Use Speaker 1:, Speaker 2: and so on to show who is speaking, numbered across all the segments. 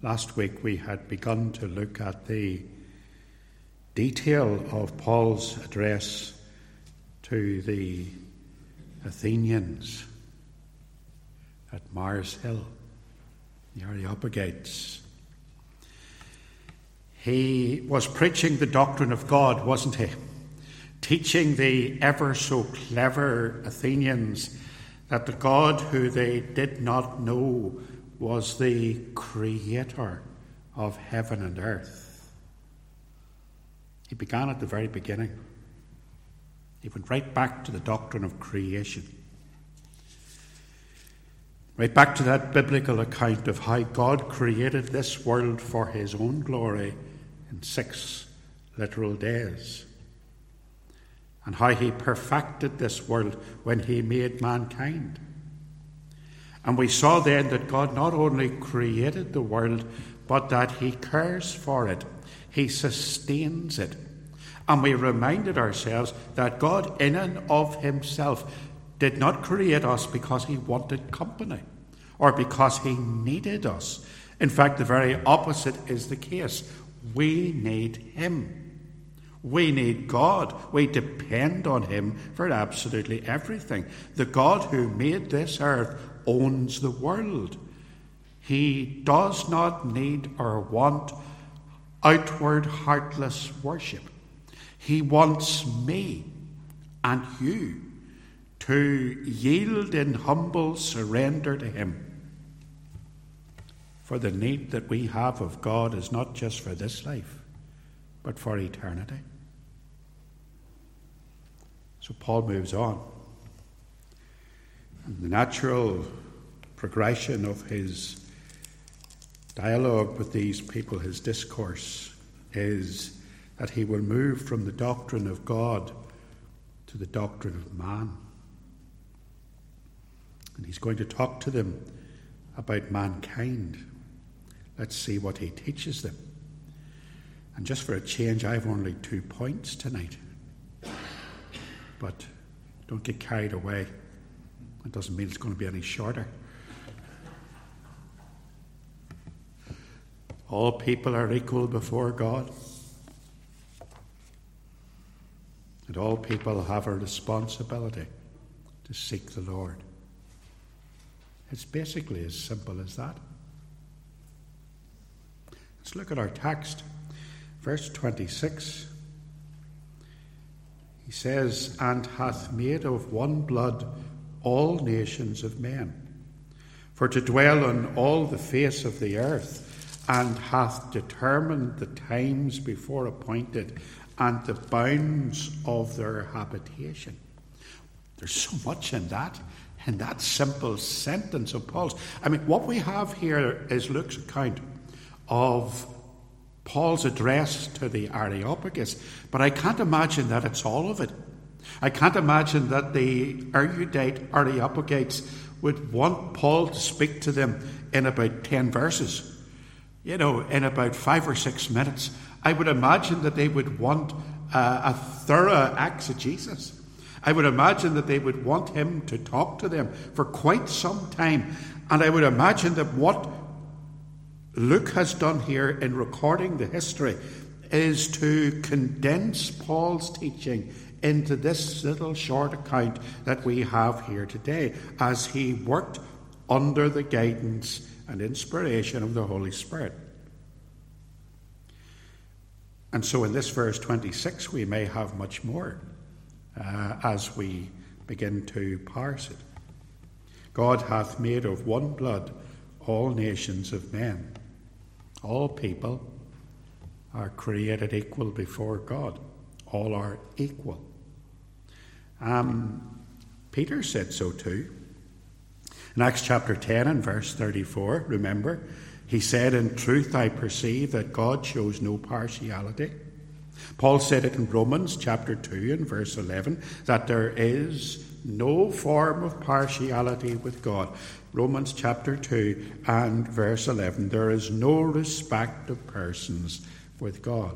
Speaker 1: Last week we had begun to look at the detail of Paul's address to the Athenians at Mars Hill, the Areopagites. He was preaching the doctrine of God, wasn't he? Teaching the ever so clever Athenians that the God who they did not know was the creator of heaven and earth. He began at the very beginning. He went right back to the doctrine of creation. Right back to that biblical account of how God created this world for his own glory in 6 literal days. And how he perfected this world when he made mankind. And we saw then that God not only created the world, but that he cares for it. He sustains it. And we reminded ourselves that God in and of himself did not create us because he wanted company or because he needed us. In fact, the very opposite is the case. We need him. We need God. We depend on him for absolutely everything. The God who made this earth owns the world. He does not need or want outward heartless worship. He wants me and you to yield in humble surrender to him. For the need that we have of God is not just for this life, but for eternity. So Paul moves on. And the natural progression of his dialogue with these people, his discourse, is that he will move from the doctrine of God to the doctrine of man. And he's going to talk to them about mankind. Let's see what he teaches them. And just for a change, I have only 2 points tonight. But don't get carried away. It doesn't mean it's going to be any shorter. All people are equal before God. And all people have a responsibility to seek the Lord. It's basically as simple as that. Let's look at our text. Verse 26. He says, "And hath made of one blood all nations of men, for to dwell on all the face of the earth, and hath determined the times before appointed, and the bounds of their habitation." There's so much in that simple sentence of Paul's. I mean, what we have here is Luke's account of Paul's address to the Areopagus, but I can't imagine that it's all of it. I can't imagine that the erudite Areopagites would want Paul to speak to them in about 10 verses, in about 5 or 6 minutes. I would imagine that they would want a thorough exegesis. I would imagine that they would want him to talk to them for quite some time. And I would imagine that what Luke has done here in recording the history is to condense Paul's teaching into this little short account that we have here today, as he worked under the guidance and inspiration of the Holy Spirit. And so in this verse 26 we may have much more as we begin to parse it. God hath made of one blood all nations of men. All people are created equal before God. All are equal. Peter said so too. In Acts chapter 10 and verse 34, remember, he said, "In truth I perceive that God shows no partiality." Paul said it in Romans chapter 2 and verse 11, that there is no form of partiality with God. Romans chapter 2 and verse 11, there is no respect of persons with God.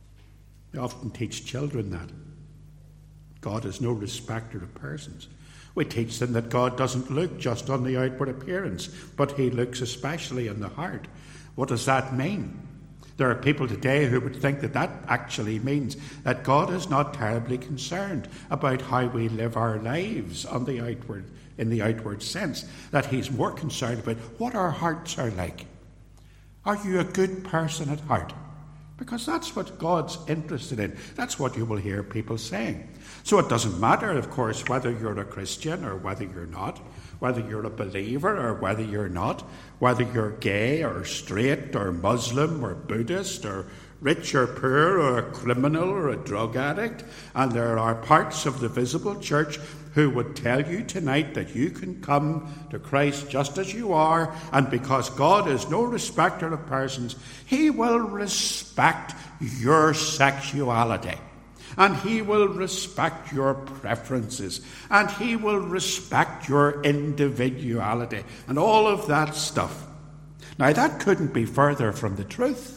Speaker 1: We often teach children that. God is no respecter of persons. We teach them that God doesn't look just on the outward appearance, but he looks especially in the heart. What does that mean? There are people today who would think that that actually means that God is not terribly concerned about how we live our lives in the outward sense, that he's more concerned about what our hearts are like. Are you a good person at heart? Because that's what God's interested in. That's what you will hear people saying. So it doesn't matter, of course, whether you're a Christian or whether you're not, whether you're a believer or whether you're not, whether you're gay or straight or Muslim or Buddhist or rich or poor or a criminal or a drug addict. And there are parts of the visible church who would tell you tonight that you can come to Christ just as you are, and because God is no respecter of persons, he will respect your sexuality, and he will respect your preferences, and he will respect your individuality, and all of that stuff. Now, that couldn't be further from the truth.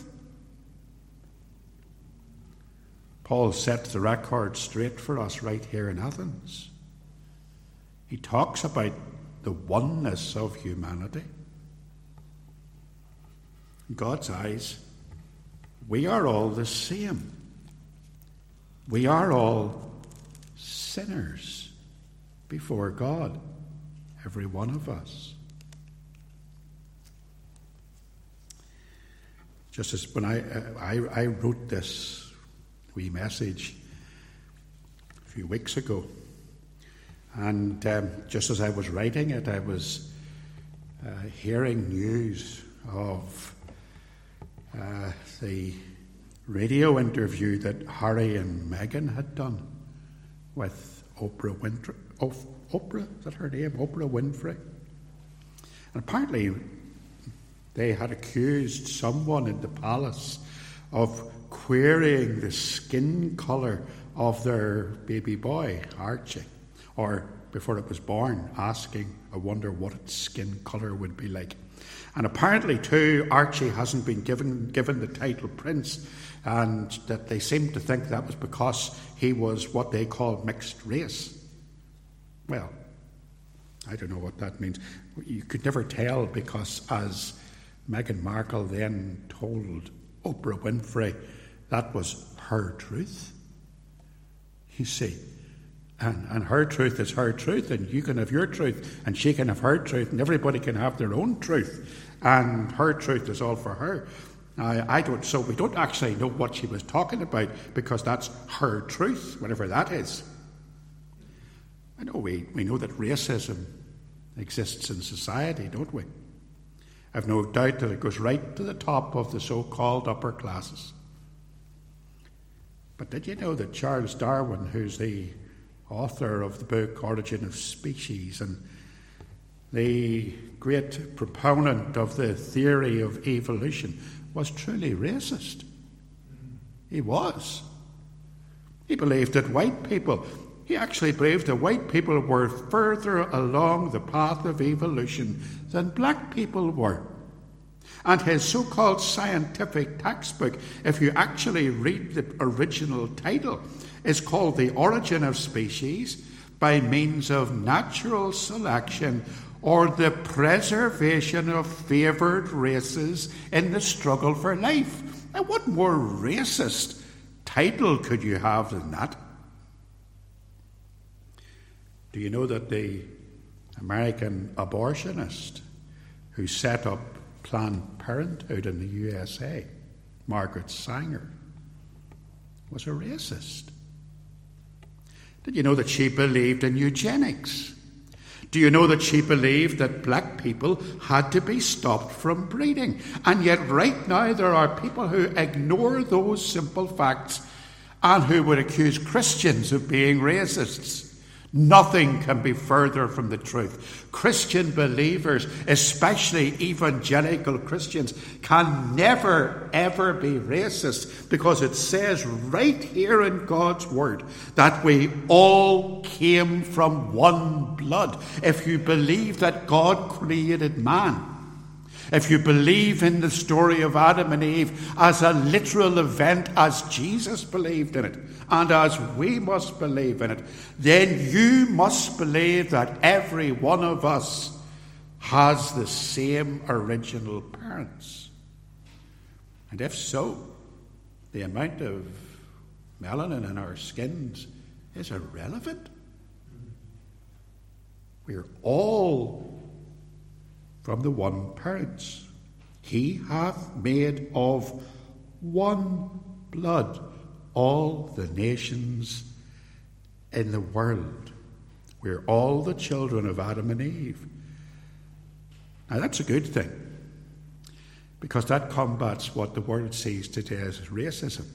Speaker 1: Paul set the record straight for us right here in Athens. He talks about the oneness of humanity. In God's eyes, we are all the same. We are all sinners before God, every one of us. Just as when I wrote this wee message a few weeks ago, and just as I was writing it, I was hearing news of the radio interview that Harry and Meghan had done with Oprah Winfrey. Oprah, is that her name? Oprah Winfrey. And apparently they had accused someone in the palace of querying the skin colour of their baby boy, Archie. Or, before it was born, asking, I wonder what its skin colour would be like. And apparently, too, Archie hasn't been given the title Prince, and that they seem to think that was because he was what they call mixed race. Well, I don't know what that means. You could never tell, because as Meghan Markle then told Oprah Winfrey, that was her truth. You see. And her truth is her truth, and you can have your truth, and she can have her truth, and everybody can have their own truth, and her truth is all for her. So we don't actually know what she was talking about, because that's her truth, whatever that is. I know we know that racism exists in society, don't we? I've no doubt that it goes right to the top of the so-called upper classes. But did you know that Charles Darwin, who's the author of the book Origin of Species and the great proponent of the theory of evolution, was truly racist? He was. He believed that he actually believed that white people were further along the path of evolution than black people were. And his so-called scientific textbook, if you actually read the original title, is called The Origin of Species by Means of Natural Selection, or the Preservation of Favoured Races in the Struggle for Life. Now, what more racist title could you have than that? Do you know that the American abortionist who set up Planned Parenthood in the USA, Margaret Sanger, was a racist? Did you know that she believed in eugenics? Do you know that she believed that black people had to be stopped from breeding? And yet right now there are people who ignore those simple facts and who would accuse Christians of being racists. Nothing can be further from the truth. Christian believers, especially evangelical Christians, can never, ever be racist, because it says right here in God's Word that we all came from one blood. If you believe that God created man, if you believe in the story of Adam and Eve as a literal event, as Jesus believed in it, and as we must believe in it, then you must believe that every one of us has the same original parents. And if so, the amount of melanin in our skins is irrelevant. We're all from the one parents. He hath made of one blood all the nations in the world. We're all the children of Adam and Eve. Now that's a good thing, because that combats what the world sees today as racism.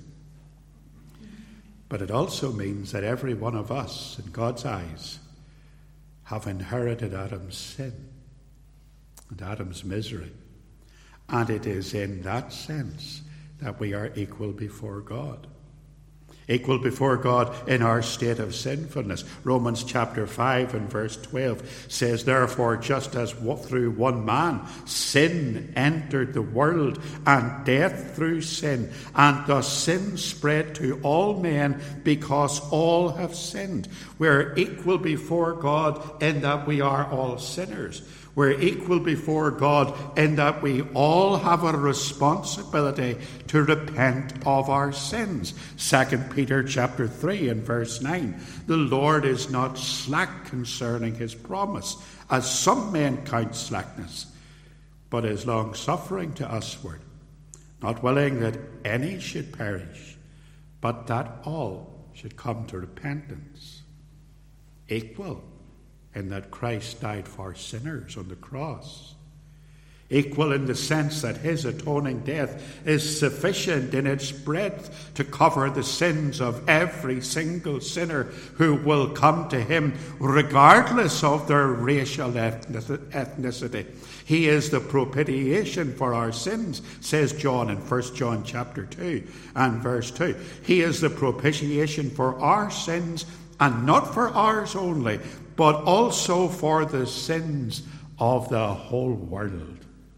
Speaker 1: But it also means that every one of us, in God's eyes, have inherited Adam's sin and Adam's misery. And it is in that sense that we are equal before God. Equal before God in our state of sinfulness. Romans chapter 5 and verse 12 says, therefore, just as through one man sin entered the world, and death through sin, and thus sin spread to all men because all have sinned. We're equal before God in that we are all sinners. We're equal before God in that we all have a responsibility to repent of our sins. 2 Peter chapter 3 and verse 9. The Lord is not slack concerning his promise, as some men count slackness, but is long-suffering to usward, not willing that any should perish, but that all should come to repentance. Equal in that Christ died for sinners on the cross. Equal in the sense that his atoning death is sufficient in its breadth to cover the sins of every single sinner who will come to him, regardless of their racial ethnicity. He is the propitiation for our sins, says John in 1 John chapter 2 and verse 2. He is the propitiation for our sins, and not for ours only, but also for the sins of the whole world.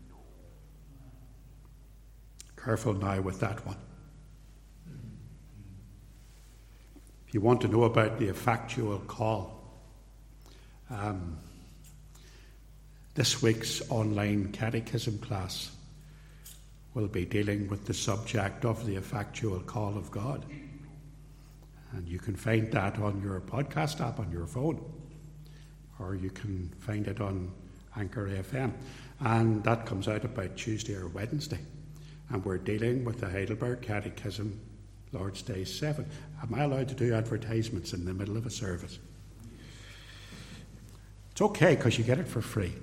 Speaker 1: Careful now with that one. If you want to know about the effectual call, this week's online catechism class will be dealing with the subject of the effectual call of God. And you can find that on your podcast app on your phone, or you can find it on Anchor FM. And that comes out about Tuesday or Wednesday. And we're dealing with the Heidelberg Catechism, Lord's Day 7. Am I allowed to do advertisements in the middle of a service? It's okay, because you get it for free.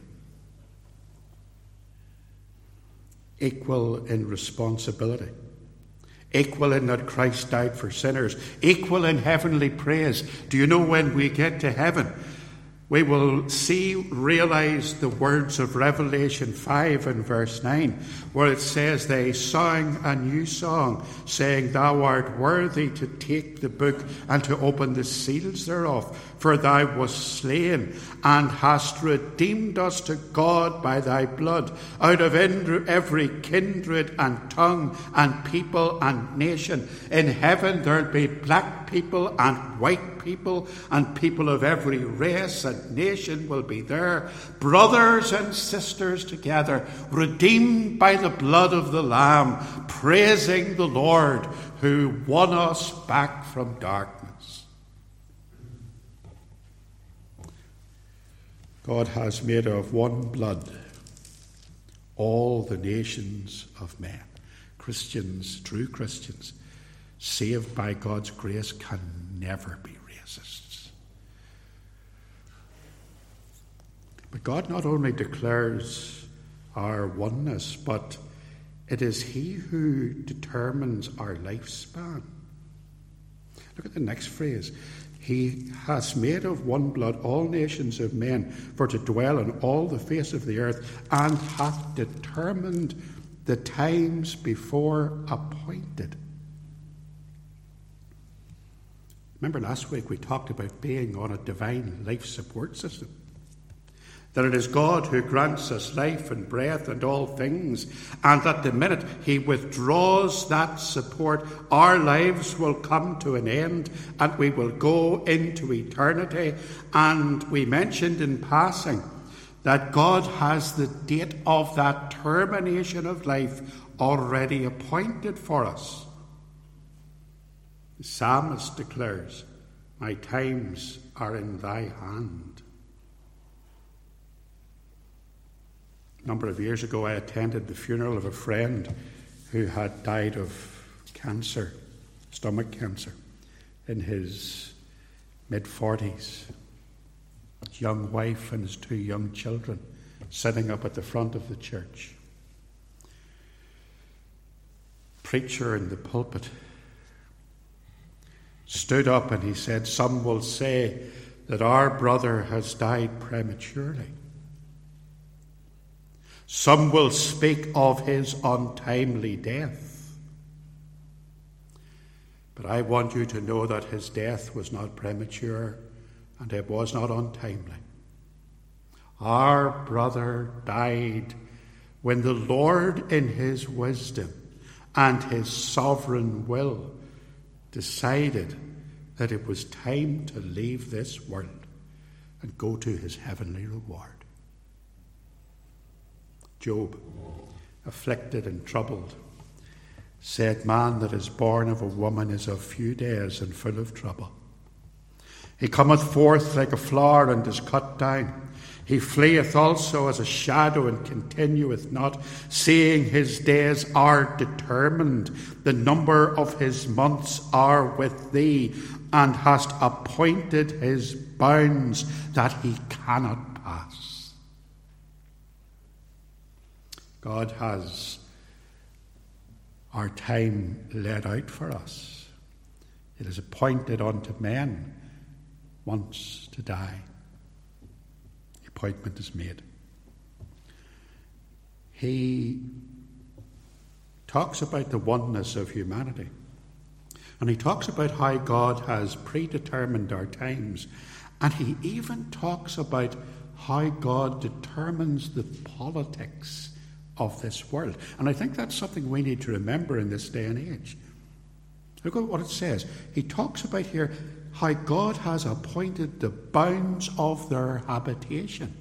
Speaker 1: Equal in responsibility. Equal in that Christ died for sinners. Equal in heavenly praise. Do you know when we get to heaven, we will realize the words of Revelation 5 and verse 9, where it says they sang a new song, saying, thou art worthy to take the book and to open the seals thereof, for thou wast slain, and hast redeemed us to God by thy blood, out of every kindred and tongue and people and nation. In heaven there'll be black people and white people, and people of every race and nation will be there, brothers and sisters together, redeemed by the blood of the Lamb, praising the Lord who won us back from darkness. God has made of one blood all the nations of men. Christians, true Christians, saved by God's grace, can never be racists. But God not only declares our oneness, but it is he who determines our lifespan. Look at the next phrase. He has made of one blood all nations of men for to dwell on all the face of the earth, and hath determined the times before appointed. Remember last week we talked about being on a divine life support system. that it is God who grants us life and breath and all things, and that the minute he withdraws that support, our lives will come to an end and we will go into eternity. And we mentioned in passing that God has the date of that termination of life already appointed for us. The psalmist declares, "My times are in thy hand." A number of years ago, I attended the funeral of a friend who had died of cancer, stomach cancer, in his mid-40s. His young wife and his 2 young children sitting up at the front of the church. Preacher in the pulpit stood up and he said, "Some will say that our brother has died prematurely. Some will speak of his untimely death. But I want you to know that his death was not premature and it was not untimely. Our brother died when the Lord, in his wisdom and his sovereign will, decided that it was time to leave this world and go to his heavenly reward." Job, afflicted and troubled, said, "Man that is born of a woman is of few days and full of trouble. He cometh forth like a flower and is cut down. He fleeth also as a shadow and continueth not, seeing his days are determined. The number of his months are with thee, and hast appointed his bounds that he cannot pass." God has our time laid out for us. It is appointed unto men once to die. The appointment is made. He talks about the oneness of humanity. And he talks about how God has predetermined our times. And he even talks about how God determines the politics of this world. And I think that's something we need to remember in this day and age. Look at what it says. He talks about here how God has appointed the bounds of their habitation.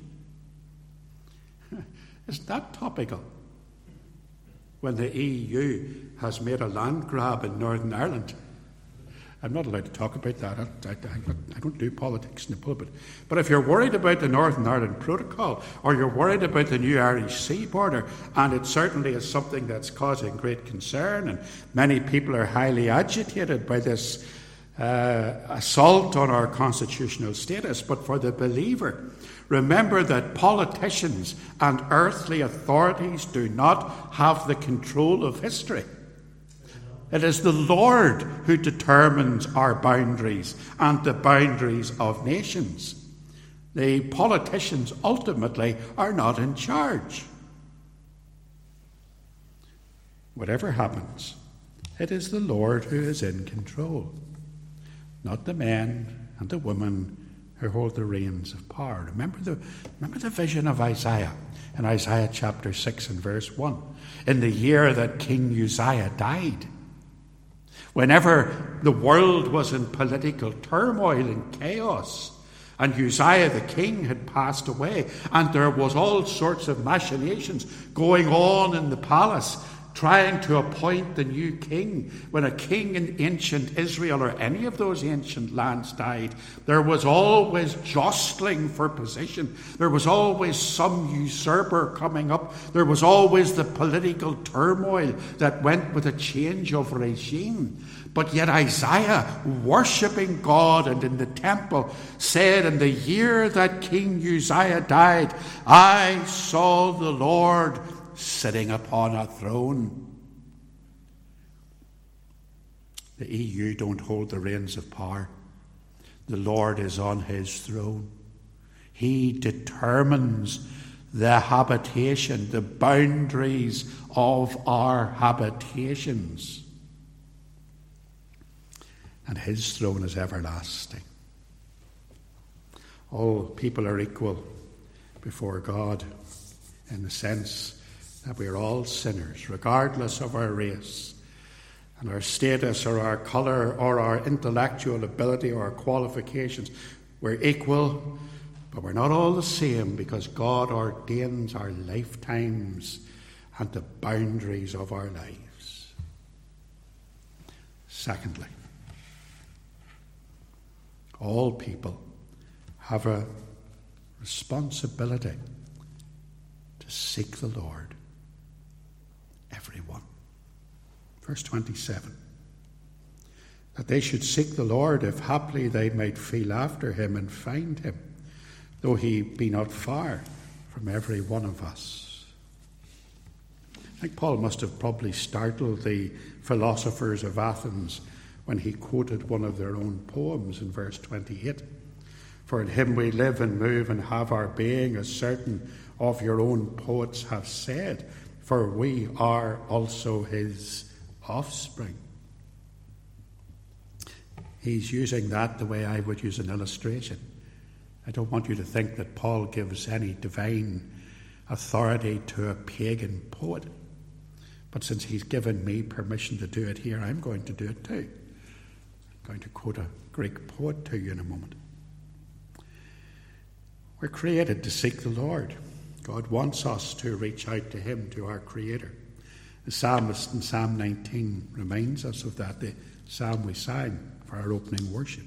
Speaker 1: Isn't that topical? When the EU has made a land grab in Northern Ireland. I'm not allowed to talk about that. I don't do politics in the pulpit. But if you're worried about the Northern Ireland Protocol, or you're worried about the new Irish Sea border, and it certainly is something that's causing great concern, and many people are highly agitated by this assault on our constitutional status. But for the believer, remember that politicians and earthly authorities do not have the control of history. It is the Lord who determines our boundaries and the boundaries of nations. The politicians ultimately are not in charge. Whatever happens, it is the Lord who is in control, not the men and the women who hold the reins of power. Remember the vision of Isaiah in Isaiah chapter 6 and verse 1. In the year that King Uzziah died, whenever the world was in political turmoil and chaos, and Uzziah the king had passed away, and there was all sorts of machinations going on in the palace, trying to appoint the new king. When a king in ancient Israel or any of those ancient lands died, there was always jostling for position. There was always some usurper coming up. There was always the political turmoil that went with a change of regime. But yet Isaiah, worshipping God and in the temple, said, in the year that King Uzziah died, I saw the Lord sitting upon a throne. The EU don't hold the reins of power. The Lord is on his throne. He determines the habitation, the boundaries of our habitations. And his throne is everlasting. All people are equal before God, in the sense that we are all sinners, regardless of our race and our status or our colour or our intellectual ability or our qualifications. We're equal, but we're not all the same, because God ordains our lifetimes and the boundaries of our lives. Secondly, all people have a responsibility to seek the Lord. Everyone. Verse 27. That they should seek the Lord, if haply they might feel after him and find him, though he be not far from every one of us. I think Paul must have probably startled the philosophers of Athens when he quoted one of their own poems in verse 28. For in him we live and move and have our being, as certain of your own poets have said, for we are also his offspring. He's using that the way I would use an illustration. I don't want you to think that Paul gives any divine authority to a pagan poet. But since he's given me permission to do it here, I'm going to do it too. I'm going to quote a Greek poet to you in a moment. We're created to seek the Lord. God wants us to reach out to him, to our Creator. The psalmist in Psalm 19 reminds us of that, the psalm we sang for our opening worship.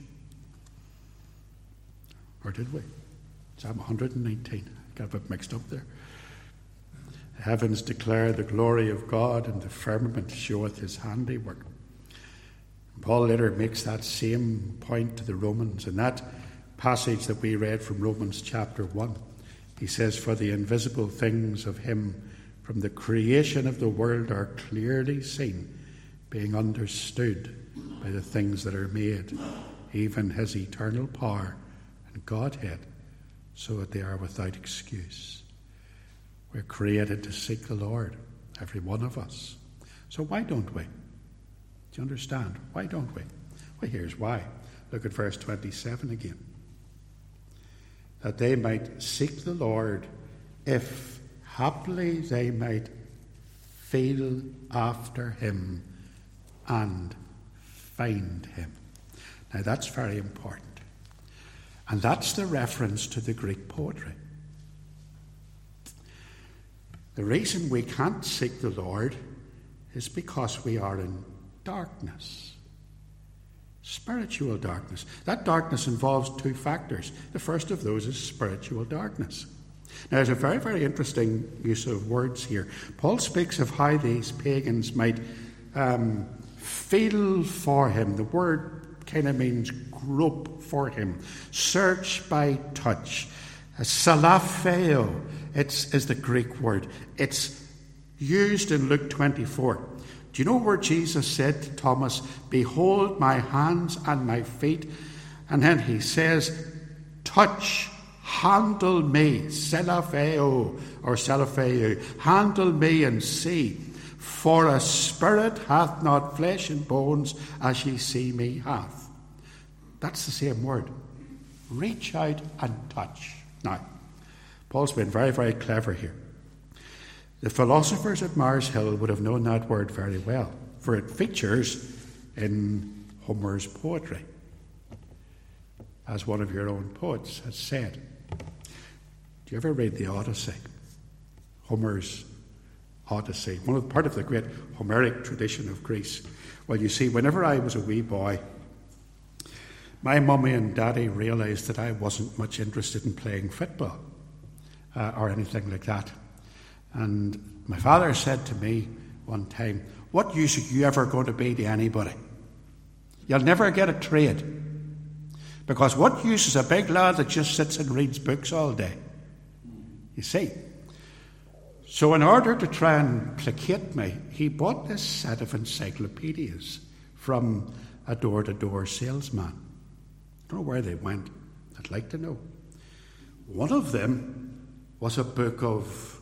Speaker 1: Or did we? Psalm 119. Got a bit mixed up there. The heavens declare the glory of God, and the firmament showeth his handiwork. And Paul later makes that same point to the Romans. In that passage that we read from Romans chapter 1, he says, for the invisible things of him from the creation of the world are clearly seen, being understood by the things that are made, even his eternal power and Godhead, so that they are without excuse. We're created to seek the Lord, every one of us. So why don't we? Do you understand? Why don't we? Well, here's why. Look at verse 27 again. That they might seek the Lord, if haply they might feel after him and find him. Now that's very important. And that's the reference to the Greek poetry. The reason we can't seek the Lord is because we are in darkness. Spiritual darkness. That darkness involves two factors. The first of those is spiritual darkness. Now, there's a very, very interesting use of words here. Paul speaks of how these pagans might feel for him. The word kind of means grope for him. Search by touch. Salapheo is the Greek word. It's used in Luke 24. Do you know where Jesus said to Thomas, behold my hands and my feet? And then he says, touch, handle me, salapheo or salapheo, handle me and see. For a spirit hath not flesh and bones, as ye see me hath. That's the same word. Reach out and touch. Now, Paul's been very, very clever here. The philosophers at Mars Hill would have known that word very well, for it features in Homer's poetry, as one of your own poets has said. Do you ever read the Odyssey? Homer's Odyssey, part of the great Homeric tradition of Greece. Well, you see, whenever I was a wee boy, my mummy and daddy realised that I wasn't much interested in playing football or anything like that. And my father said to me one time, what use are you ever going to be to anybody? You'll never get a trade. Because what use is a big lad that just sits and reads books all day? You see. So in order to try and placate me, he bought this set of encyclopedias from a door-to-door salesman. I don't know where they went. I'd like to know. One of them was a book of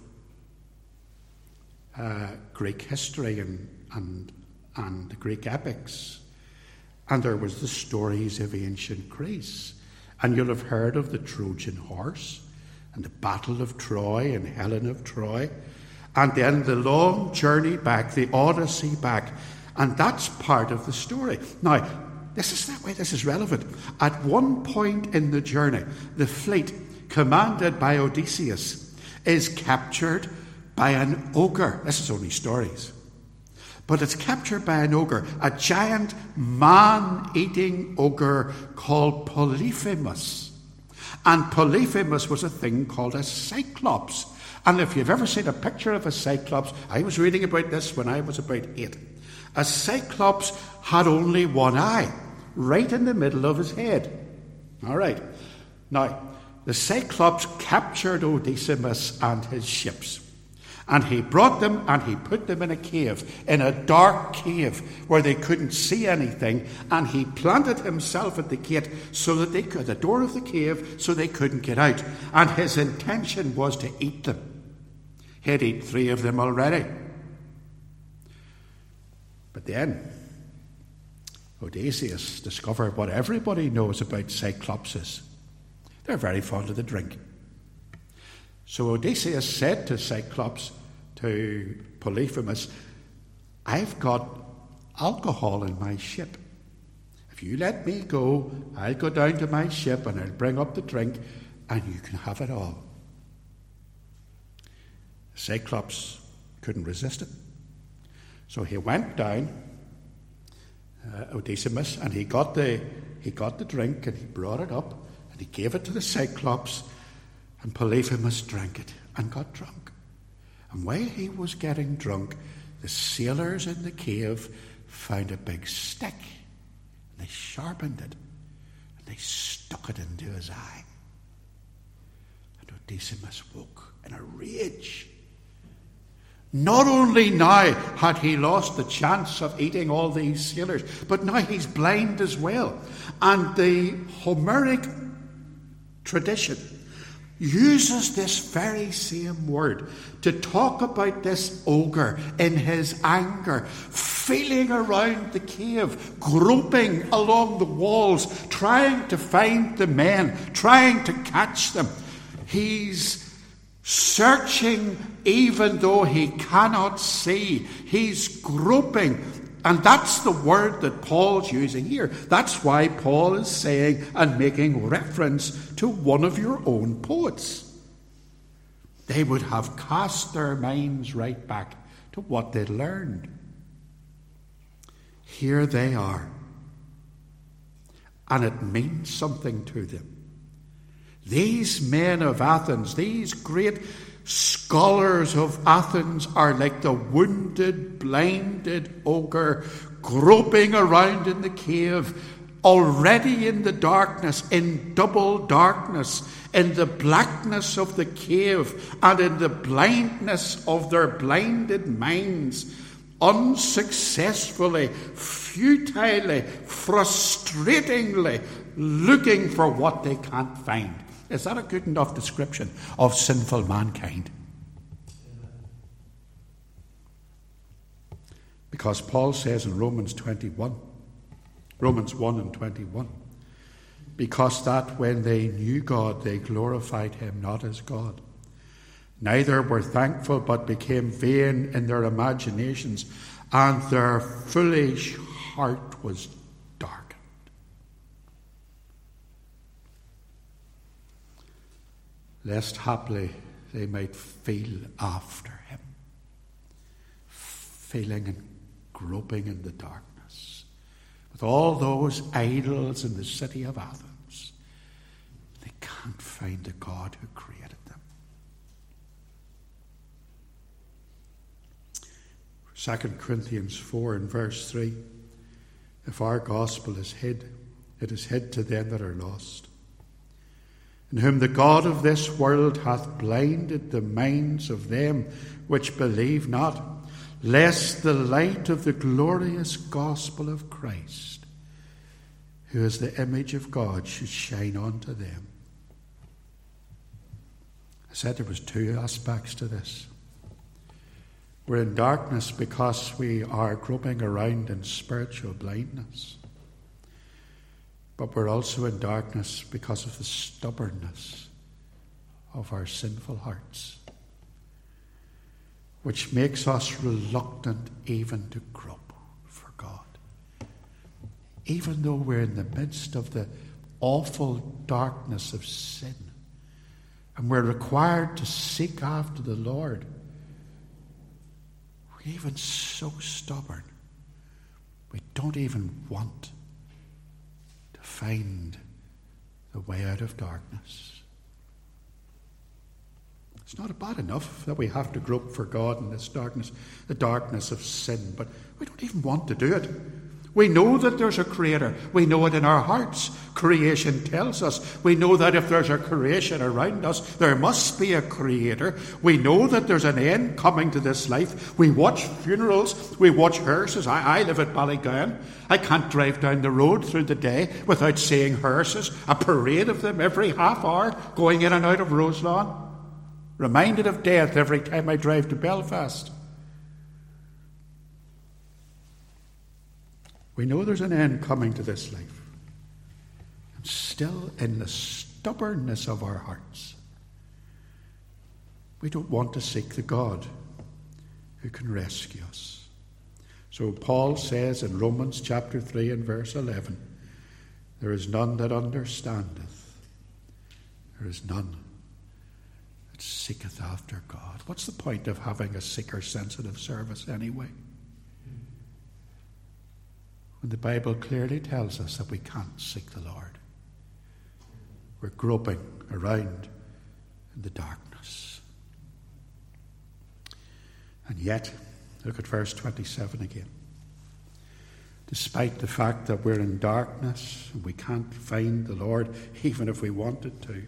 Speaker 1: Greek history and the Greek epics. And there was the stories of ancient Greece. And you'll have heard of the Trojan horse and the Battle of Troy and Helen of Troy, and then the long journey back, the Odyssey back, and that's part of the story. Now, this is that way, this is relevant. At one point in the journey, the fleet, commanded by Odysseus, is captured by an ogre. This is only stories. But it's captured by an ogre, a giant man-eating ogre called Polyphemus. And Polyphemus was a thing called a cyclops. And if you've ever seen a picture of a cyclops, I was reading about this when I was about 8. A cyclops had only one eye, right in the middle of his head. All right. Now, the cyclops captured Odysseus and his ships. And he brought them and he put them in a cave, in a dark cave where they couldn't see anything. And he planted himself at the gate so that they could, the door of the cave, so they couldn't get out. And his intention was to eat them. He'd eaten 3 of them already. But then Odysseus discovered what everybody knows about cyclopses. They're very fond of the drink. So Odysseus said to Cyclops, to Polyphemus, I've got alcohol in my ship. If you let me go, I'll go down to my ship and I'll bring up the drink and you can have it all. Cyclops couldn't resist it. So he went down, Odysseus, and he got the drink and he brought it up and he gave it to the Cyclops, and Polyphemus drank it and got drunk. And while he was getting drunk, the sailors in the cave found a big stick and they sharpened it and they stuck it into his eye. And Odysseus woke in a rage. Not only now had he lost the chance of eating all these sailors, but now he's blind as well. And the Homeric tradition uses this very same word to talk about this ogre in his anger, feeling around the cave, groping along the walls, trying to find the men, trying to catch them. He's searching even though he cannot see. He's groping. And that's the word that Paul's using here. That's why Paul is saying and making reference to one of your own poets. They would have cast their minds right back to what they'd learned. Here they are. And it means something to them. These men of Athens, these great scholars of Athens, are like the wounded, blinded ogre groping around in the cave, already in the darkness, in double darkness, in the blackness of the cave and in the blindness of their blinded minds, unsuccessfully, futilely, frustratingly looking for what they can't find. Is that a good enough description of sinful mankind? Because Paul says in Romans 1 and 21, because that when they knew God, they glorified him not as God. Neither were thankful, but became vain in their imaginations, and their foolish heart was darkened. Lest haply they might feel after him, feeling and groping in the darkness, with all those idols in the city of Athens. They can't find the God who created them. 2 Corinthians 4 and verse 3, if our gospel is hid, it is hid to them that are lost, in whom the God of this world hath blinded the minds of them which believe not, lest the light of the glorious gospel of Christ, who is the image of God, should shine unto them. I said there was 2 aspects to this. We're in darkness because we are groping around in spiritual blindness. But we're also in darkness because of the stubbornness of our sinful hearts, which makes us reluctant even to grope for God. Even though we're in the midst of the awful darkness of sin, and we're required to seek after the Lord, we're even so stubborn, we don't even want to find the way out of darkness. It's not bad enough that we have to grope for God in this darkness, the darkness of sin, but we don't even want to do it. We know that there's a creator. We know it in our hearts. Creation tells us. We know that if there's a creation around us, there must be a creator. We know that there's an end coming to this life. We watch funerals. We watch hearses. I live at Ballygowan. I can't drive down the road through the day without seeing hearses, a parade of them every half hour going in and out of Roselawn. Reminded of death every time I drive to Belfast. We know there's an end coming to this life. And still, in the stubbornness of our hearts, we don't want to seek the God who can rescue us. So Paul says in Romans chapter 3 and verse 11, there is none that understandeth. There is none that seeketh after God. What's the point of having a seeker-sensitive service anyway, when the Bible clearly tells us that we can't seek the Lord? We're groping around in the darkness. And yet, look at verse 27 again. Despite the fact that we're in darkness and we can't find the Lord, even if we wanted to,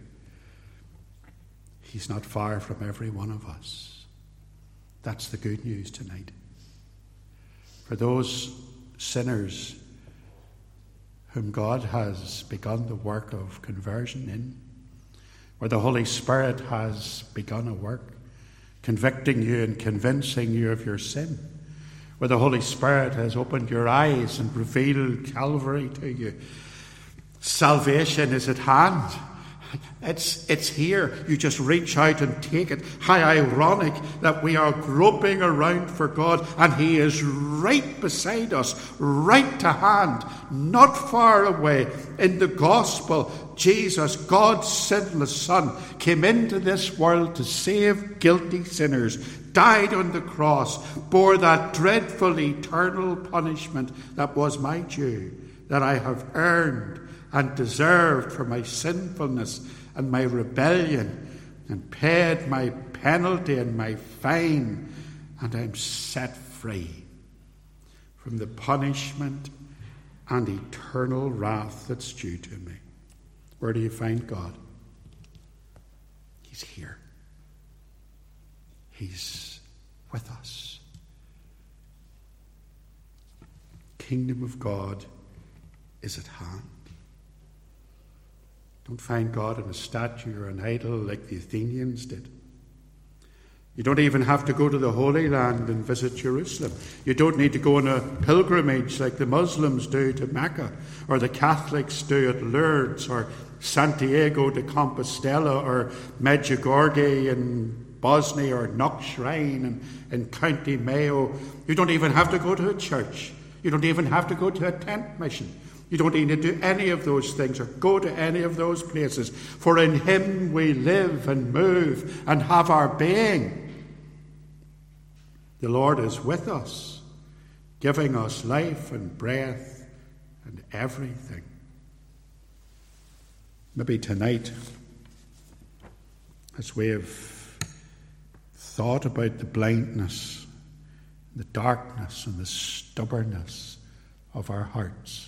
Speaker 1: He's not far from every one of us. That's the good news tonight. For those sinners whom God has begun the work of conversion in, where the Holy Spirit has begun a work, convicting you and convincing you of your sin, where the Holy Spirit has opened your eyes and revealed Calvary to you. Salvation is at hand. It's here. You just reach out and take it. How ironic that we are groping around for God and He is right beside us, right to hand, not far away. In the gospel, Jesus, God's sinless Son, came into this world to save guilty sinners, died on the cross, bore that dreadful eternal punishment that was my due, that I have earned and deserved for my sinfulness and my rebellion, and paid my penalty and my fine, and I'm set free from the punishment and eternal wrath that's due to me. Where do you find God? He's here. He's with us. Kingdom of God is at hand. Don't find God in a statue or an idol like the Athenians did. You don't even have to go to the Holy Land and visit Jerusalem. You don't need to go on a pilgrimage like the Muslims do to Mecca, or the Catholics do at Lourdes, or Santiago de Compostela, or Medjugorje in Bosnia, or Knock Shrine in County Mayo. You don't even have to go to a church. You don't even have to go to a tent mission. You don't need to do any of those things or go to any of those places. For in Him we live and move and have our being. The Lord is with us, giving us life and breath and everything. Maybe tonight, as we have thought about the blindness, the darkness and the stubbornness of our hearts,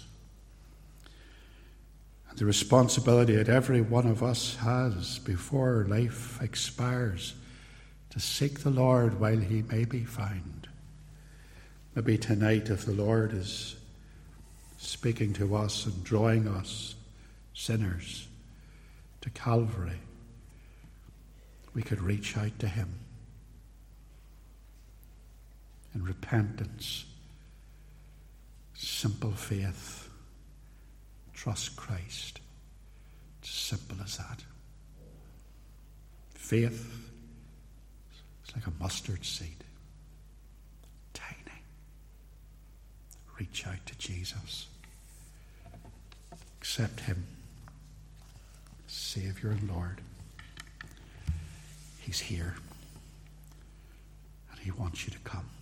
Speaker 1: the responsibility that every one of us has before life expires to seek the Lord while He may be found. Maybe tonight, if the Lord is speaking to us and drawing us, sinners, to Calvary, we could reach out to Him in repentance, simple faith. Trust Christ. It's as simple as that. Faith is like a mustard seed. Tiny. Reach out to Jesus. Accept him. Savior and Lord. He's here. And he wants you to come.